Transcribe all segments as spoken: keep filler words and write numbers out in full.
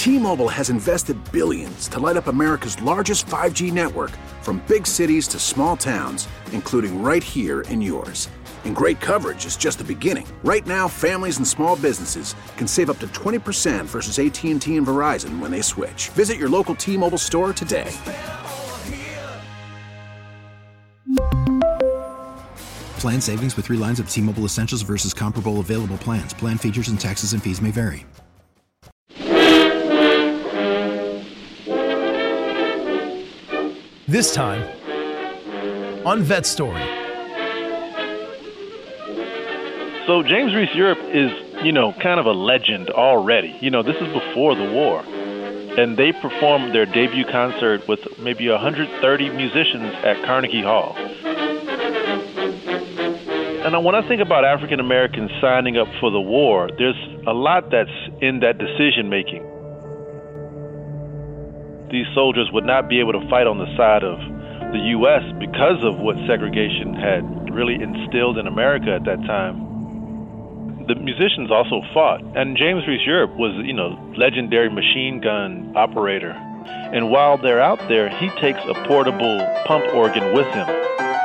T-Mobile has invested billions to light up America's largest five G network, from big cities to small towns, including right here in yours. And great coverage is just the beginning. Right now, families and small businesses can save up to twenty percent versus A T and T and Verizon when they switch. Visit your local T-Mobile store today. Plan savings with three lines of T-Mobile Essentials versus comparable available plans. Plan features and taxes and fees may vary. This time on Vet Story. So James Reese Europe is, you know, kind of a legend already. You know, this is before the war. And they performed their debut concert with maybe one hundred thirty musicians at Carnegie Hall. And when I think about African Americans signing up for the war, there's a lot that's in that decision making. These soldiers would not be able to fight on the side of the U S because of what segregation had really instilled in America at that time. The musicians also fought, and James Reese Europe was, you know, legendary machine gun operator. And while they're out there, he takes a portable pump organ with him.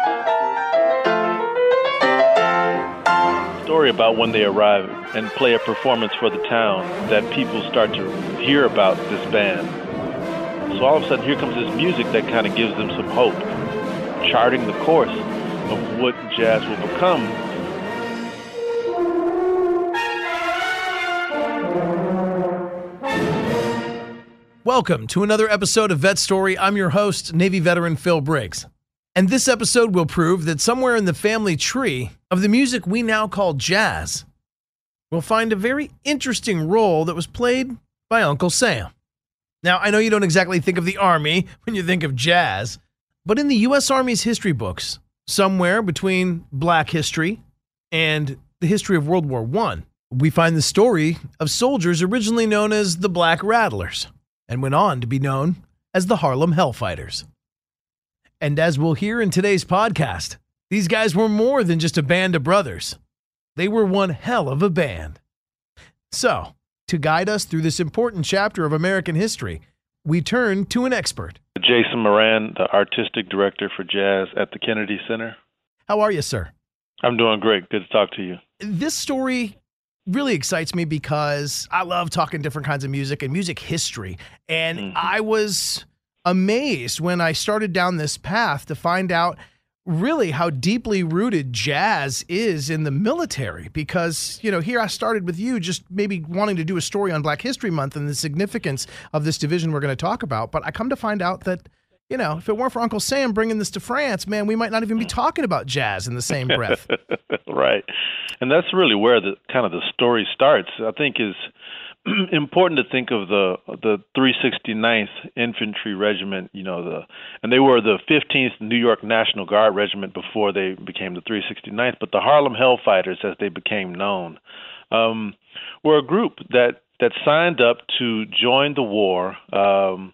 Story about when they arrive and play a performance for the town that people start to hear about this band. So all of a sudden, here comes this music that kind of gives them some hope, charting the course of what jazz will become. Welcome to another episode of Vet Story. I'm your host, Navy veteran Phil Briggs. And this episode will prove that somewhere in the family tree of the music we now call jazz, we'll find a very interesting role that was played by Uncle Sam. Now, I know you don't exactly think of the Army when you think of jazz, but in the U S Army's history books, somewhere between Black history and the history of World War One, we find the story of soldiers originally known as the Black Rattlers and went on to be known as the Harlem Hellfighters. And as we'll hear in today's podcast, these guys were more than just a band of brothers. They were one hell of a band. So, to guide us through this important chapter of American history, we turn to an expert. Jason Moran, the artistic director for jazz at the Kennedy Center. How are you, sir? I'm doing great. Good to talk to you. This story really excites me because I love talking different kinds of music and music history. And mm-hmm. I was amazed when I started down this path to find out really how deeply rooted jazz is in the military. Because, you know, here I started with you just maybe wanting to do a story on Black History Month and the significance of this division we're going to talk about. But I come to find out that, you know, if it weren't for Uncle Sam bringing this to France, man, we might not even be talking about jazz in the same breath. Right. And that's really where the kind of the story starts, I think, is important to think of the the three sixty-ninth Infantry Regiment, you know, the and they were the fifteenth New York National Guard Regiment before they became the three sixty-ninth, but the Harlem Hellfighters, as they became known, um, were a group that, that signed up to join the war. Um,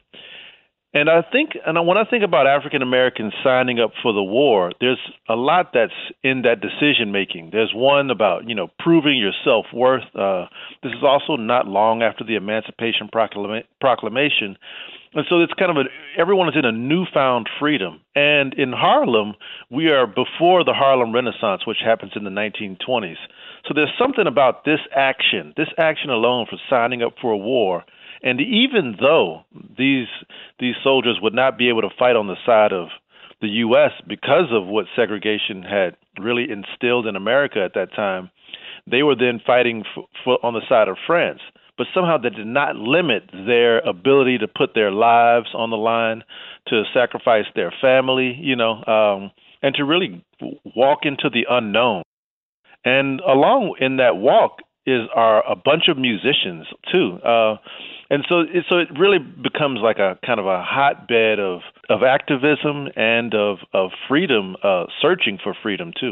and I think, and when I think about African Americans signing up for the war, there's a lot that's in that decision making. There's one about, you know, proving your self-worth. Uh, this is also not long after the Emancipation Proclama- Proclamation. And so it's kind of a, everyone is in a newfound freedom. And in Harlem, we are before the Harlem Renaissance, which happens in the nineteen twenties. So there's something about this action, this action alone for signing up for a war. And even though these these soldiers would not be able to fight on the side of the U S because of what segregation had really instilled in America at that time, they were then fighting for, for, on the side of France. But somehow that did not limit their ability to put their lives on the line, to sacrifice their family, you know, um, and to really walk into the unknown. And along in that walk is are a bunch of musicians too. Uh, and so it, so it really becomes like a kind of a hotbed of, of activism and of, of freedom, uh, searching for freedom too.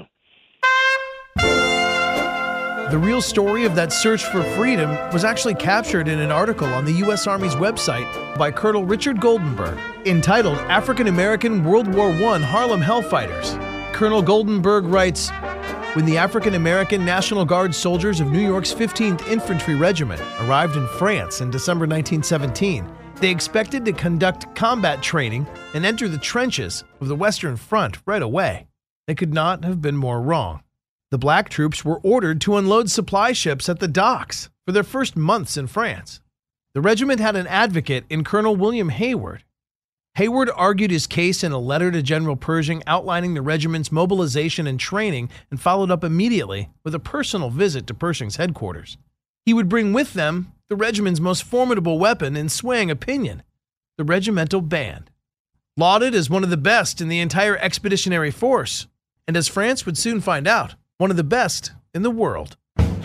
The real story of that search for freedom was actually captured in an article on the U S Army's website by Colonel Richard Goldenberg, entitled African American World War One Harlem Hellfighters. Colonel Goldenberg writes, When the African-American National Guard soldiers of New York's fifteenth Infantry Regiment arrived in France in December nineteen seventeen, they expected to conduct combat training and enter the trenches of the Western Front right away. They could not have been more wrong. The black troops were ordered to unload supply ships at the docks for their first months in France. The regiment had an advocate in Colonel William Hayward. Hayward argued his case in a letter to General Pershing outlining the regiment's mobilization and training, and followed up immediately with a personal visit to Pershing's headquarters. He would bring with them the regiment's most formidable weapon in swaying opinion, the regimental band. Lauded as one of the best in the entire expeditionary force, and as France would soon find out, one of the best in the world.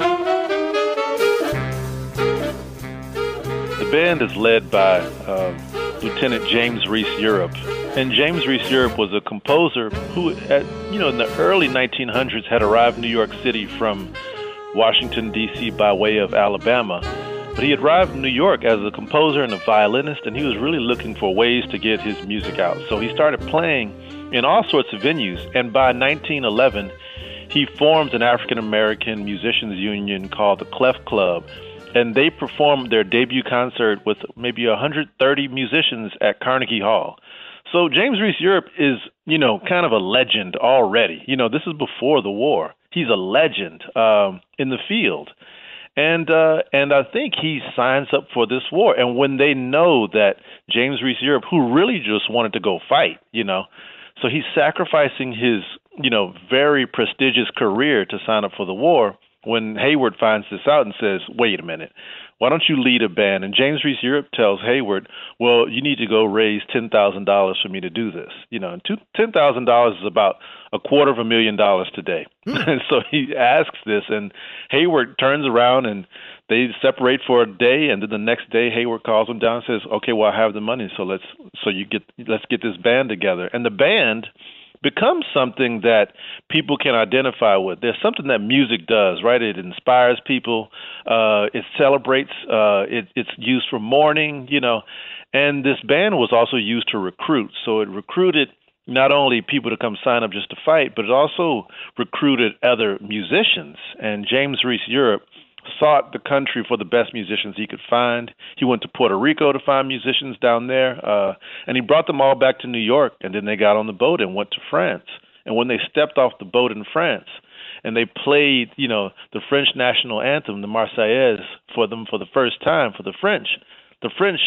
The band is led by uh, Lieutenant James Reese Europe. And James Reese Europe was a composer who, at, you know, in the early nineteen hundreds had arrived in New York City from Washington, D C by way of Alabama. But he had arrived in New York as a composer and a violinist, and he was really looking for ways to get his music out. So he started playing in all sorts of venues. And by nineteen eleven, he formed an African-American musicians union called the Clef Club. And they performed their debut concert with maybe one hundred thirty musicians at Carnegie Hall. So James Reese Europe is, you know, kind of a legend already. You know, this is before the war. He's a legend um, in the field. And uh, and I think he signs up for this war. And when they know that James Reese Europe, who really just wanted to go fight, you know, so he's sacrificing his, you know, very prestigious career to sign up for the war. When Hayward finds this out and says, wait a minute, why don't you lead a band? And James Reese Europe tells Hayward, well, you need to go raise ten thousand dollars for me to do this. You know, and ten thousand dollars is about a quarter of a million dollars today. Mm. And so he asks this, and Hayward turns around and they separate for a day, and then the next day Hayward calls him down and says, okay, well, I have the money, so let's so you get let's get this band together. And the band becomes something that people can identify with. There's something that music does, right? It inspires people. Uh, it celebrates. Uh, it, it's used for mourning, you know. And this band was also used to recruit. So it recruited not only people to come sign up just to fight, but it also recruited other musicians. And James Reese Europe sought the country for the best musicians he could find. He went to Puerto Rico to find musicians down there, uh, and he brought them all back to New York, and then they got on the boat and went to France. And when they stepped off the boat in France and they played, you know, the French national anthem, the Marseillaise, for them for the first time, for the French, the French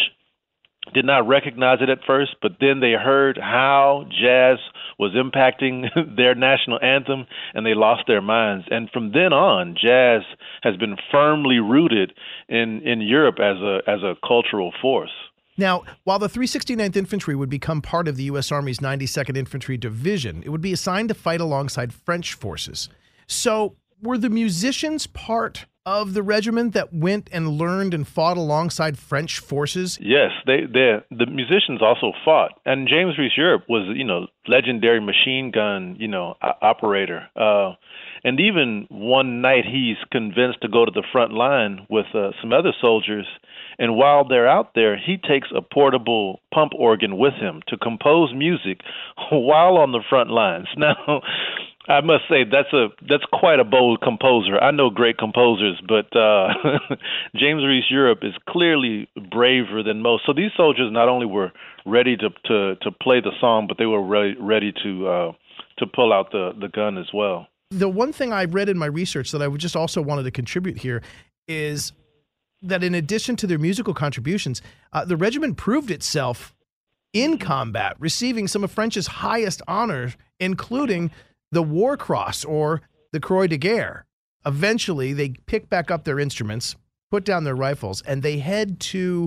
did not recognize it at first, but then they heard how jazz was impacting their national anthem, and they lost their minds. And from then on, jazz has been firmly rooted in, in Europe as a as a cultural force. Now, while the three sixty-ninth Infantry would become part of the U S Army's ninety-second Infantry Division, it would be assigned to fight alongside French forces. So were the musicians part of the regiment that went and learned and fought alongside French forces? Yes, they, they the musicians also fought. And James Reese Europe was, you know, legendary machine gun, you know, operator. Uh, and even one night he's convinced to go to the front line with uh, some other soldiers. And while they're out there, he takes a portable pump organ with him to compose music while on the front lines. Now, I must say that's a that's quite a bold composer. I know great composers, but uh, James Reese Europe is clearly braver than most. So these soldiers not only were ready to to, to play the song, but they were ready ready to uh, to pull out the, the gun as well. The one thing I read in my research that I would just also wanted to contribute here is that in addition to their musical contributions, uh, the regiment proved itself in combat, receiving some of French's highest honors, including the War Cross or the Croix de Guerre. Eventually, they pick back up their instruments, put down their rifles, and they head to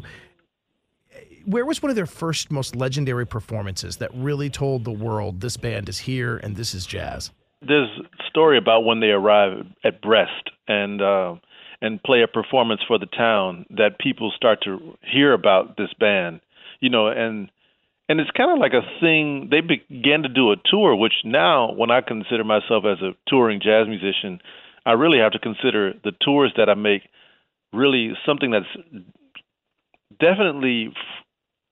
where was one of their first most legendary performances that really told the world this band is here and this is jazz? There's a story about when they arrive at Brest and uh, and play a performance for the town that people start to hear about this band, you know, and And it's kind of like a thing. They began to do a tour, which now, when I consider myself as a touring jazz musician, I really have to consider the tours that I make really something that's definitely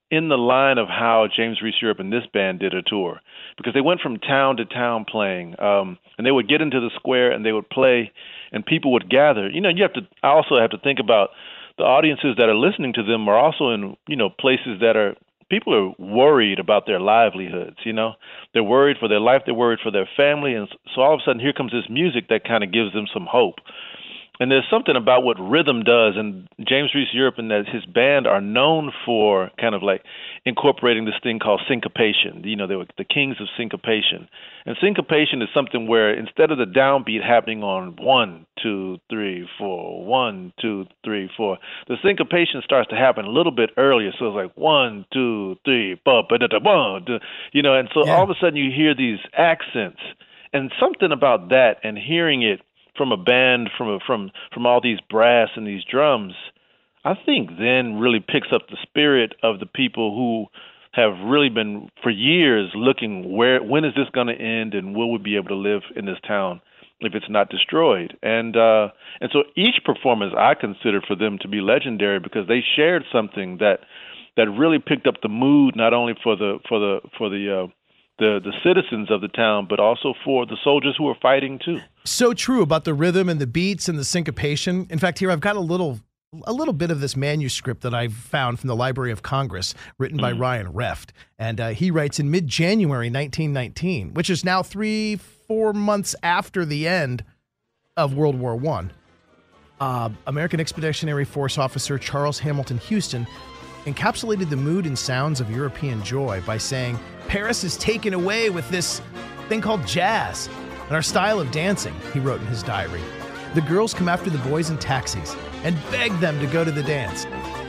in the line of how James Reese Europe and this band did a tour, because they went from town to town playing, um, and they would get into the square and they would play, and people would gather. You know, you have to. I also have to think about the audiences that are listening to them are also in, you know, places that are. People are worried about their livelihoods, you know. They're worried for their life. They're worried for their family. And so all of a sudden, here comes this music that kind of gives them some hope. And there's something about what rhythm does. And James Reese Europe and that his band are known for kind of like incorporating this thing called syncopation. You know, they were the kings of syncopation. And syncopation is something where instead of the downbeat happening on one, two, three, four, one, two, three, four, the syncopation starts to happen a little bit earlier. So it's like one, two, three, ba, ba, da, da, one, two, you know, and so yeah. all of a sudden you hear these accents. And something about that and hearing it from a band, from a, from from all these brass and these drums, I think then really picks up the spirit of the people who have really been for years looking where when is this going to end and will we be able to live in this town if it's not destroyed. And uh, and so each performance I consider for them to be legendary because they shared something that that really picked up the mood not only for the for the for the uh, the the citizens of the town, but also for the soldiers who were fighting too. So true about the rhythm and the beats and the syncopation. In fact, here I've got a little a little bit of this manuscript that I found from the Library of Congress, written by mm. Ryan Reft. And uh, he writes in mid-January nineteen nineteen, which is now three, four months after the end of World War One. Uh, American Expeditionary Force officer Charles Hamilton Houston encapsulated the mood and sounds of European joy by saying, "Paris is taken away with this thing called jazz and our style of dancing," he wrote in his diary. "The girls come after the boys in taxis and beg them to go to the dance."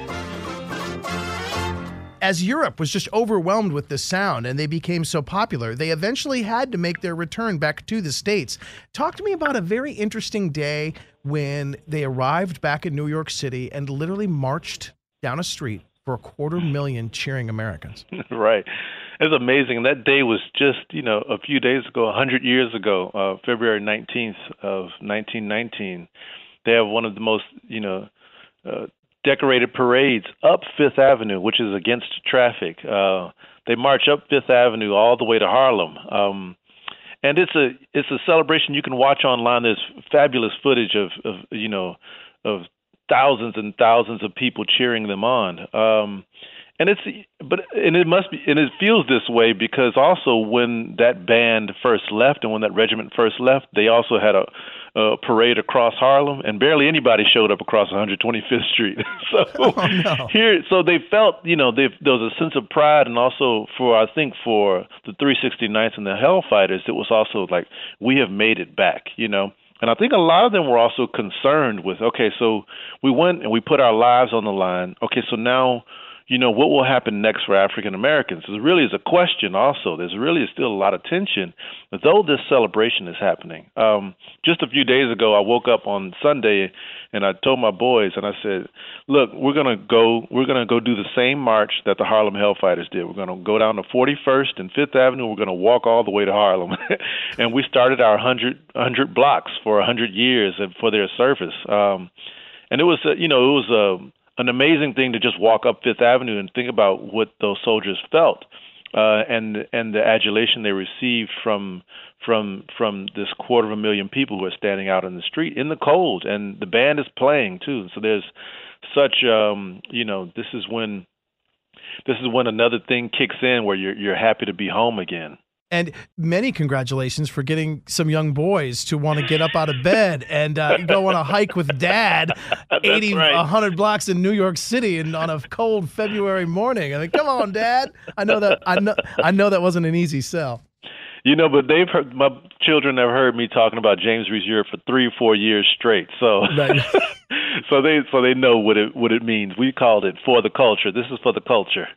As Europe was just overwhelmed with this sound and they became so popular, they eventually had to make their return back to the States. Talk to me about a very interesting day when they arrived back in New York City and literally marched down a street for a quarter million cheering Americans. Right. It's amazing. That day was just, you know, a few days ago, one hundred years ago, uh, February nineteenth of nineteen nineteen. They have one of the most, you know, uh, decorated parades up Fifth Avenue, which is against traffic. Uh, they march up Fifth Avenue all the way to Harlem. Um, and it's a it's a celebration you can watch online. There's fabulous footage of, of you know, of thousands and thousands of people cheering them on. Um, and it's but and it must be and it feels this way because also when that band first left and when that regiment first left, they also had a, a parade across Harlem, and barely anybody showed up across one hundred twenty-fifth Street. so oh, no. here, so they felt, you know, they, there was a sense of pride, and also for I think for the three sixty-ninth and the Hellfighters, it was also like we have made it back, you know. And I think a lot of them were also concerned with, okay, so we went and we put our lives on the line. Okay, so now, you know, what will happen next for African Americans? There really is a question also. There's really still a lot of tension, though this celebration is happening. Um, just a few days ago, I woke up on Sunday and I told my boys, and I said, look, we're going to go we're going to go do the same march that the Harlem Hellfighters did. We're going to go down to forty-first and Fifth Avenue. We're going to walk all the way to Harlem. And we started our one hundred, one hundred blocks for one hundred years and for their service. Um, and it was, uh, you know, it was a an amazing thing to just walk up Fifth Avenue and think about what those soldiers felt uh, and and the adulation they received from from from this quarter of a million people who are standing out in the street in the cold, and the band is playing too. So there's such um, you know this is when this is when another thing kicks in where you're you're happy to be home again. And many congratulations for getting some young boys to want to get up out of bed and uh, go on a hike with Dad, eighty, right. one hundred blocks in New York City, and on a cold February morning. I mean, come on, Dad. I know that. I know. I know that wasn't an easy sell. You know, but they've heard, my children have heard me talking about James Reese Europe for three or four years straight. So, so they so they know what it what it means. We called it For the Culture. This is for the culture.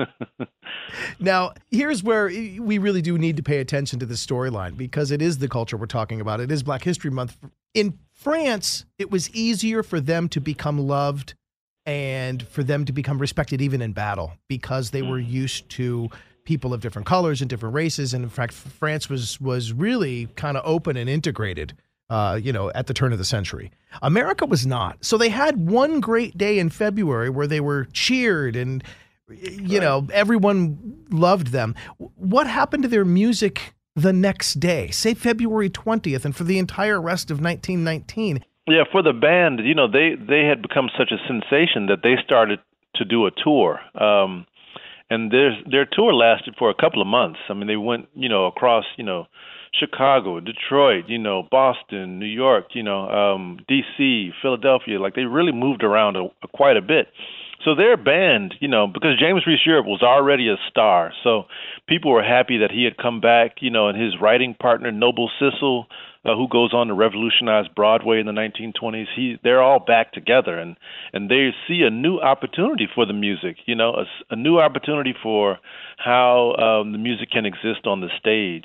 Now, here's where we really do need to pay attention to this storyline because it is the culture we're talking about. It is Black History Month. In France, it was easier for them to become loved and for them to become respected even in battle because they were used to people of different colors and different races. And in fact, France was was really kind of open and integrated, uh, you know, at the turn of the century. America was not. So they had one great day in February where they were cheered and You know, everyone loved them. What happened to their music the next day, say February twentieth, and for the entire rest of nineteen nineteen? Yeah, for the band, you know, they, they had become such a sensation that they started to do a tour. Um, and their their tour lasted for a couple of months. I mean, they went, you know, across, you know, Chicago, Detroit, you know, Boston, New York, you know, um, D C, Philadelphia. Like, they really moved around a, a, quite a bit. So their band, you know, because James Reese Europe was already a star, so people were happy that he had come back, you know, and his writing partner, Noble Sissle, uh, who goes on to revolutionize Broadway in the nineteen twenties, he, they're all back together, and, and they see a new opportunity for the music, you know, a, a new opportunity for how um, the music can exist on the stage.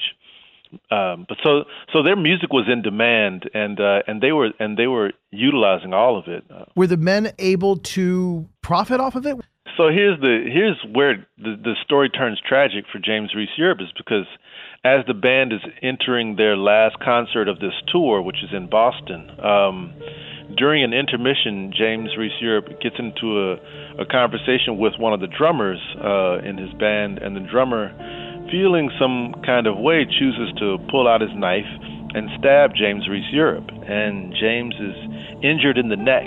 Um, but so so their music was in demand, and uh, and they were and they were utilizing all of it. Uh, were the men able to profit off of it? So here's the here's where the, the story turns tragic for James Reese Europe, is because as the band is entering their last concert of this tour, which is in Boston, um, during an intermission, James Reese Europe gets into a, a conversation with one of the drummers uh, in his band, and the drummer, feeling some kind of way, chooses to pull out his knife and stab James Reese Europe, and James is injured in the neck,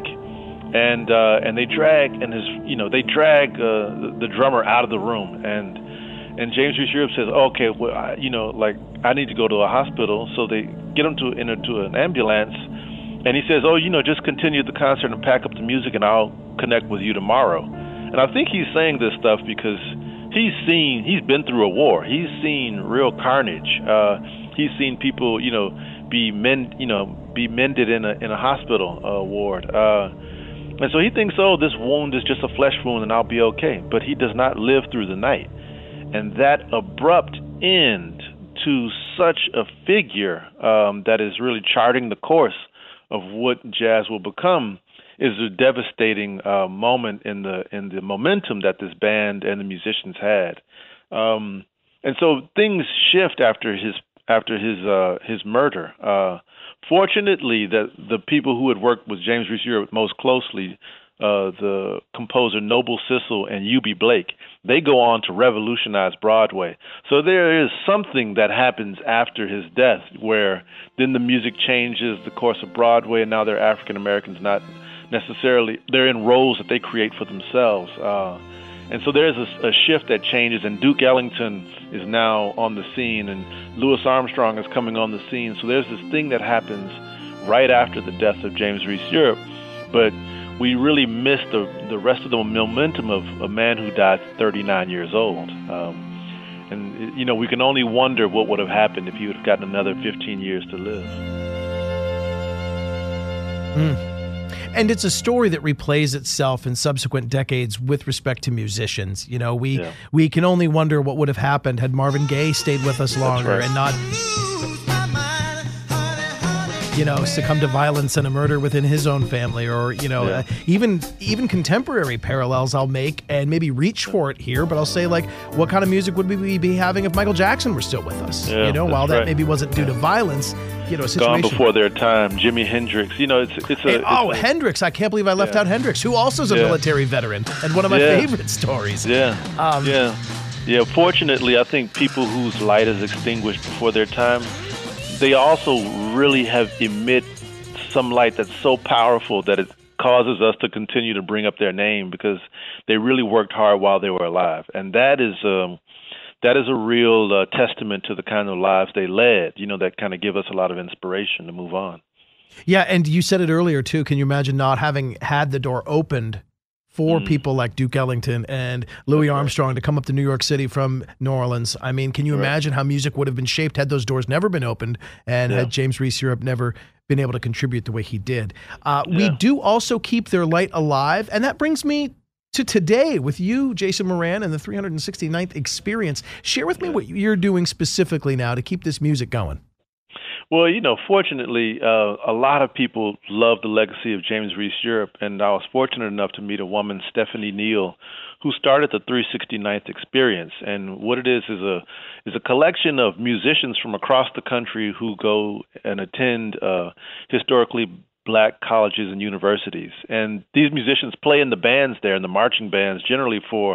and uh, and they drag and his you know they drag uh, the, the drummer out of the room, and and James Reese Europe says, okay, well, I, you know, like I need to go to a hospital, so they get him to into an ambulance, and he says, oh, you know, just continue the concert and pack up the music, and I'll connect with you tomorrow. And I think he's saying this stuff because he's seen, he's been through a war. He's seen real carnage. Uh, he's seen people, you know, be mend, you know, be mended in a in a hospital uh, ward. Uh, and so he thinks, oh, this wound is just a flesh wound, and I'll be okay. But he does not live through the night, and that abrupt end to such a figure um, that is really charting the course of what jazz will become is a devastating uh, moment in the in the momentum that this band and the musicians had, um, and so things shift after his after his uh, his murder. Uh, fortunately, that the people who had worked with James Reese Europe most closely, uh, the composer Noble Sissle and U B Blake, they go on to revolutionize Broadway. So there is something that happens after his death, where then the music changes the course of Broadway, and now they're African Americans, not necessarily, they're in roles that they create for themselves. Uh, and so there's a, a shift that changes, and Duke Ellington is now on the scene, and Louis Armstrong is coming on the scene. So there's this thing that happens right after the death of James Reese Europe, but we really miss the, the rest of the momentum of a man who died thirty-nine years old. Um, and, you know, we can only wonder what would have happened if he would have gotten another fifteen years to live. Mm. And it's a story that replays itself in subsequent decades with respect to musicians. You know, we yeah. we can only wonder what would have happened had Marvin Gaye stayed with us longer right. and not, you know, succumb to violence and a murder within his own family, or, you know, yeah. uh, even even contemporary parallels I'll make and maybe reach for it here, but I'll say, like, what kind of music would we be having if Michael Jackson were still with us? Yeah, you know, while that right. maybe wasn't due to violence, you know, a situation. Gone before their time. Jimi Hendrix, you know, it's it's a. And, oh, it's a, Hendrix! I can't believe I left yeah. out Hendrix, who also is a yeah. military veteran and one of my yeah. favorite stories. Yeah, um, yeah, yeah. Fortunately, I think people whose light is extinguished before their time, they also really have emit some light that's so powerful that it causes us to continue to bring up their name, because they really worked hard while they were alive, and that is. Um, That is a real uh, testament to the kind of lives they led, you know, that kind of give us a lot of inspiration to move on. Yeah, and you said it earlier, too. Can you imagine not having had the door opened for mm. people like Duke Ellington and Louis That's Armstrong right. to come up to New York City from New Orleans? I mean, can you right. imagine how music would have been shaped had those doors never been opened and yeah. had James Reese Europe never been able to contribute the way he did? Uh, yeah. We do also keep their light alive, and that brings me to today with you, Jason Moran, and the three hundred sixty-ninth Experience. Share with me what you're doing specifically now to keep this music going. Well, you know, fortunately, uh, a lot of people love the legacy of James Reese Europe, and I was fortunate enough to meet a woman, Stephanie Neal, who started the three hundred sixty-ninth Experience. And what it is is a is a collection of musicians from across the country who go and attend uh, historically Black colleges and universities. And these musicians play in the bands there, in the marching bands, generally for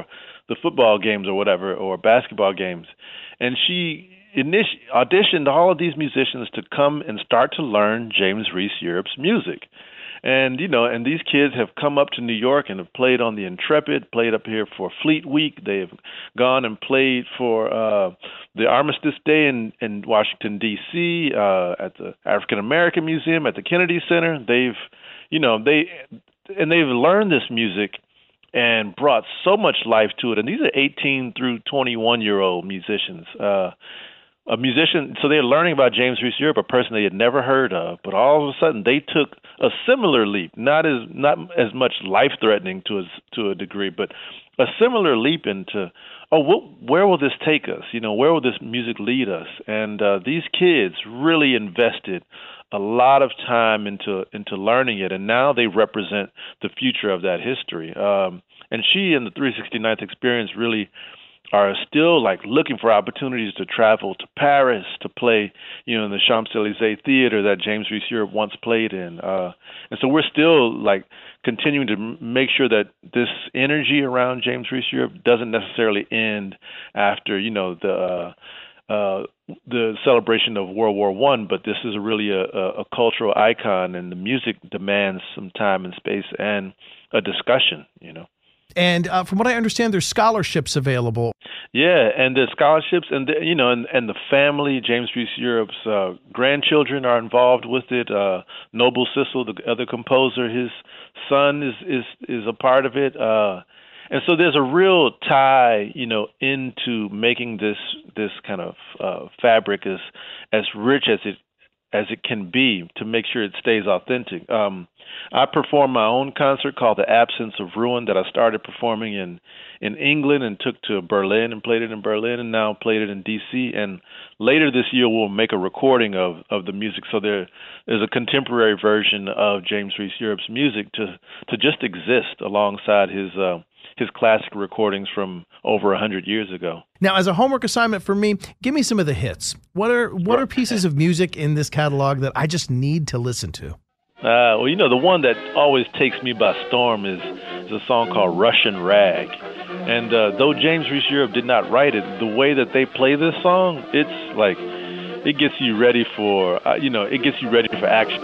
the football games or whatever, or basketball games. And she initi- auditioned all of these musicians to come and start to learn James Reese Europe's music. And, you know, and these kids have come up to New York and have played on the Intrepid, played up here for Fleet Week. They've gone and played for uh, the Armistice Day in, in Washington, D C, uh, at the African American Museum, at the Kennedy Center. They've, you know, they, and they've learned this music and brought so much life to it. And these are eighteen through twenty-one-year-old musicians. Uh, a musician, so they're learning about James Reese Europe, a person they had never heard of, but all of a sudden they took a similar leap, not as not as much life-threatening to a, to a degree, but a similar leap into, oh, what, where will this take us? You know, where will this music lead us? And uh, these kids really invested a lot of time into into learning it, and now they represent the future of that history. Um, and she and the three sixty-ninth Experience really are still like looking for opportunities to travel to Paris to play, you know, in the Champs-Élysées theater that James Reese Europe once played in. Uh, and so we're still like continuing to m- make sure that this energy around James Reese Europe doesn't necessarily end after, you know, the uh, uh, the celebration of World War One, but this is really a, a, a cultural icon, and the music demands some time and space and a discussion, you know. And uh, from what I understand, there's scholarships available. Yeah, and the scholarships, and the, you know, and, and the family, James Reese Europe's uh, grandchildren are involved with it. Uh, Noble Sissle, the other composer, his son is is is a part of it. Uh, and so there's a real tie, you know, into making this this kind of uh, fabric as as rich as it as it can be, to make sure it stays authentic. Um, I performed my own concert called The Absence of Ruin that I started performing in, in England and took to Berlin and played it in Berlin and now played it in D C. And later this year we'll make a recording of, of the music. So there is a contemporary version of James Reese Europe's music to to just exist alongside his uh, his classic recordings from over a hundred years ago. Now, as a homework assignment for me, give me some of the hits. What are what are pieces of music in this catalog that I just need to listen to? Uh, well, you know, the one that always takes me by storm is, is a song called Russian Rag. And uh, though James Reese Europe did not write it, the way that they play this song, it's like, it gets you ready for, uh, you know, it gets you ready for action.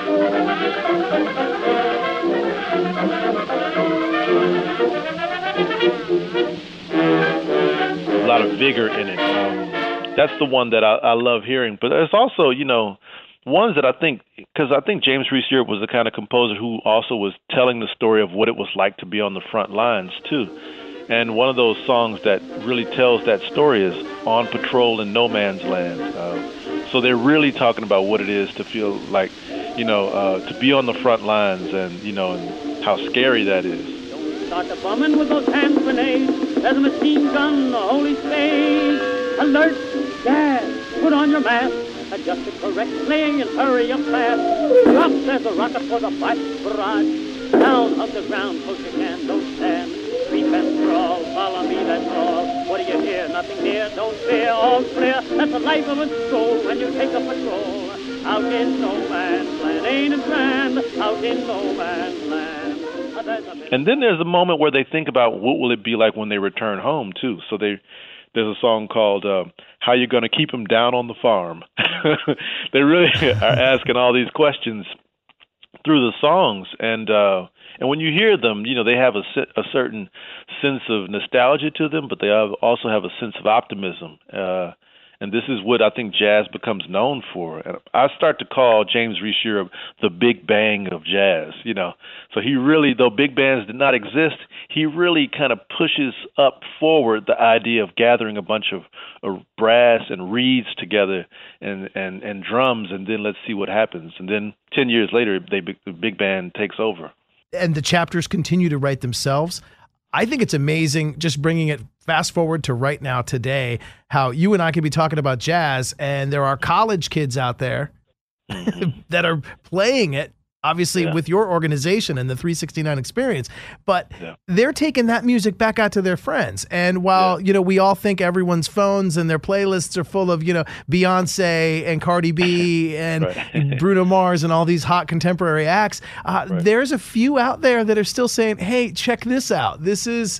A lot of vigor in it. Um, that's the one that I, I love hearing. But there's also, you know, ones that I think, because I think James Reese Europe was the kind of composer who also was telling the story of what it was like to be on the front lines, too. And one of those songs that really tells that story is On Patrol in No Man's Land. Uh, so they're really talking about what it is to feel like, you know, uh, to be on the front lines and, you know, and how scary that is. Don't start the bombing with those hand grenades. There's a machine gun, a holy spade. Alert, gas, put on your mask. Adjust it correctly and hurry up fast. Drop, there's a rocket for the fight barrage. Down, hug the ground, close your hand, don't stand. Creep and crawl, follow me, that's all. What do you hear? Nothing near, don't fear, all clear. That's the life of a stroll when you take a patrol. Out in no man's land, ain't it grand? Out in no man's land. And then there's a moment where they think about what will it be like when they return home, too. So they... There's a song called uh, How You Gonna Keep Him Down on the Farm. They really are asking all these questions through the songs. And uh, and when you hear them, you know, they have a, a certain sense of nostalgia to them, but they have, also have a sense of optimism. Uh, and this is what I think jazz becomes known for. And I start to call James Reese Europe the Big Bang of jazz, you know. So he really, though big bands did not exist, he really kind of pushes up forward the idea of gathering a bunch of, of brass and reeds together and, and, and drums, and then let's see what happens. And then ten years later, they, the big band takes over. And the chapters continue to write themselves. I think it's amazing, just bringing it fast forward to right now today, how you and I could be talking about jazz, and there are college kids out there that are playing it, obviously yeah. with your organization and the three sixty-nine Experience, but yeah. they're taking that music back out to their friends. And while, yeah. you know, we all think everyone's phones and their playlists are full of, you know, Beyonce and Cardi B and Bruno Mars and all these hot contemporary acts, uh, right. there's a few out there that are still saying, hey, check this out. This is, yeah.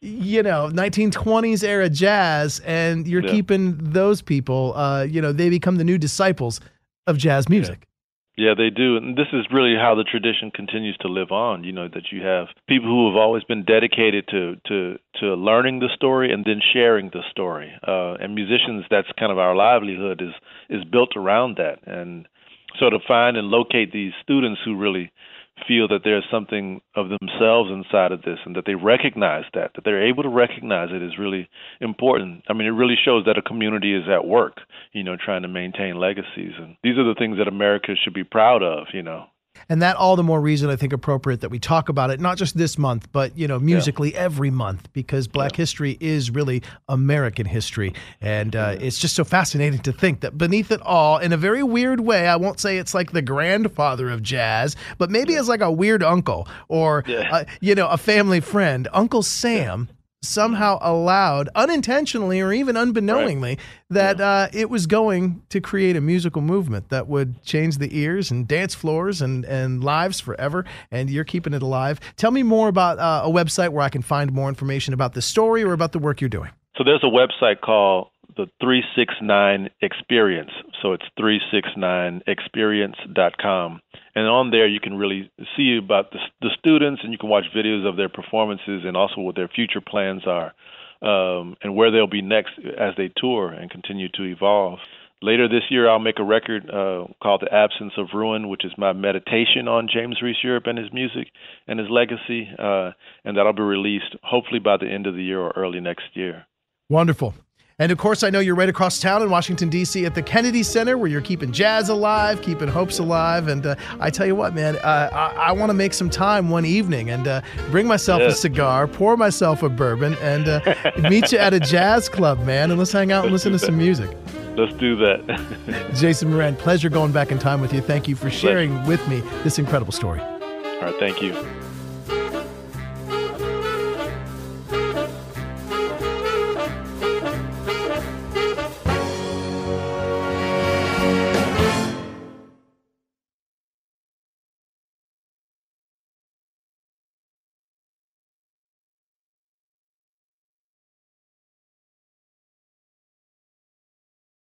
you know, nineteen twenties era jazz, and you're Yeah. keeping those people, uh, you know, they become the new disciples of jazz music. Yeah, they do. And this is really how the tradition continues to live on, you know, that you have people who have always been dedicated to to, to learning the story and then sharing the story. Uh, and musicians, that's kind of our livelihood is is built around that. And so to find and locate these students who really feel that there's something of themselves inside of this and that they recognize that, that they're able to recognize it is really important. I mean, it really shows that a community is at work, you know, trying to maintain legacies. And these are the things that America should be proud of, you know. And that all the more reason I think appropriate that we talk about it, not just this month, but, you know, musically yeah. every month, because Black yeah. history is really American history. And uh, yeah. it's just so fascinating to think that beneath it all, in a very weird way, I won't say it's like the grandfather of jazz, but maybe yeah. as like a weird uncle or, yeah. uh, you know, a family friend, Uncle Sam. Yeah. somehow allowed, unintentionally or even unbeknowingly, right. that yeah. uh, it was going to create a musical movement that would change the ears and dance floors and, and lives forever, and you're keeping it alive. Tell me more about uh, a website where I can find more information about the story or about the work you're doing. So there's a website called the three sixty-nine Experience. So it's three sixty-nine experience dot com. And on there, you can really see about the, the students, and you can watch videos of their performances and also what their future plans are, um, and where they'll be next as they tour and continue to evolve. Later this year, I'll make a record uh, called The Absence of Ruin, which is my meditation on James Reese Europe and his music and his legacy, uh, and that'll be released hopefully by the end of the year or early next year. Wonderful. And of course, I know you're right across town in Washington, D C at the Kennedy Center, where you're keeping jazz alive, keeping hopes alive. And uh, I tell you what, man, uh, I, I want to make some time one evening and uh, bring myself yes. a cigar, pour myself a bourbon, and uh, meet you at a jazz club, man. And let's hang out and listen to some music. Let's do that. Jason Moran, pleasure going back in time with you. Thank you for sharing with me this incredible story. All right, thank you.